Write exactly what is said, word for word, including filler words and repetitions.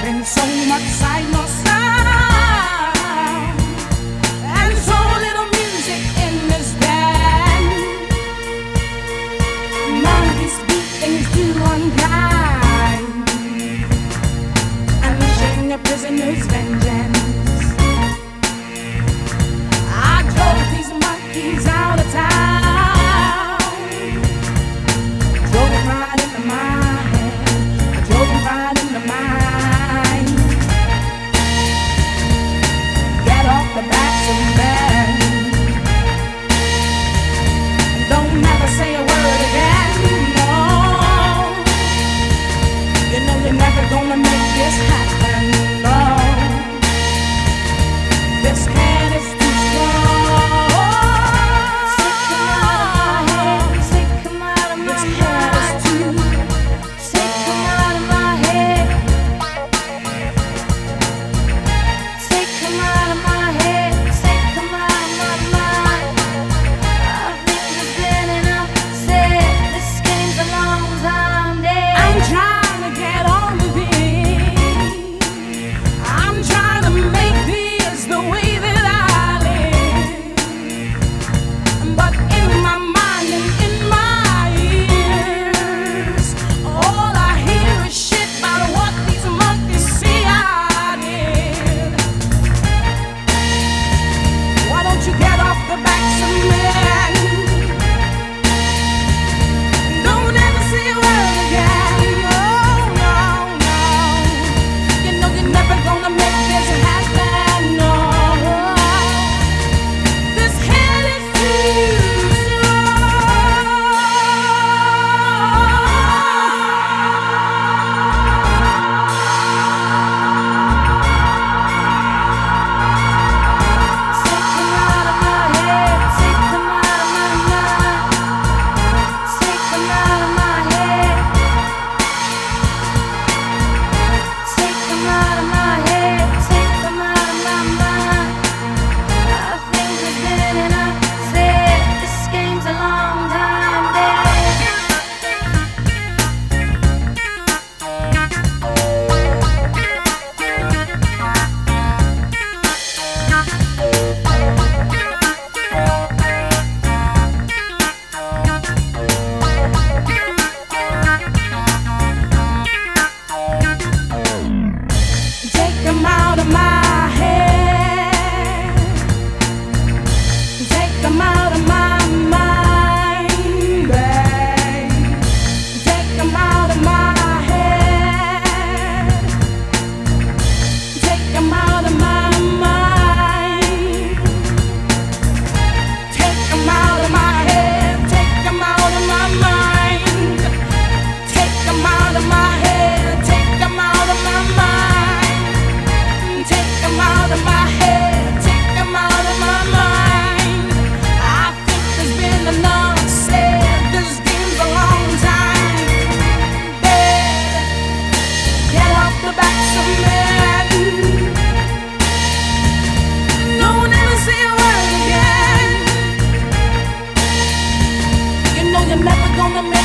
been so much sight, no sound, and so little music in this band. None of these beat things do unkind, unleashing a prisoner's vengeance. I drove these monkeys out of town, drove them right into my head, I drove them right into mine. Get off the backs of men, and don't never say a word again, no. You know you're never gonna make this happen, no. This hand is too strong. Take 'em out of my head. This hand is too. Take 'em out of my head. Take 'em out of my head. Take 'em out of my mind. I think it's been enough said. This game's a long time dead. I'm trying to get on with it. I'm trying to make this the way that I live. But in my mind and in my ears, all I hear is shit about what these monkeys say I did. Why don't you get off the backs of men? Don't ever say a word again. Oh no, no. You know you're never gonna make this happen. No. This head is too Take 'em out of my head. Take 'em out of my mind. Take 'em out of my head. Take 'em out of my head. Take 'em out of my mind. I think there's been enough said. This game's a long time dead. take 'em out of my head. Take 'em out of my mind, babe. Take 'em out of my head. Take 'em out of my mind. Take 'em out of my head. Take 'em out of my mind. Take 'em out of my head. Take 'em out of my mind. Take 'em out of my head. Take 'em out of my mind. I think there's been enough said. This game's a long time dead. Get off the backs of men. Don't ever say a word again. You know you're never gonna make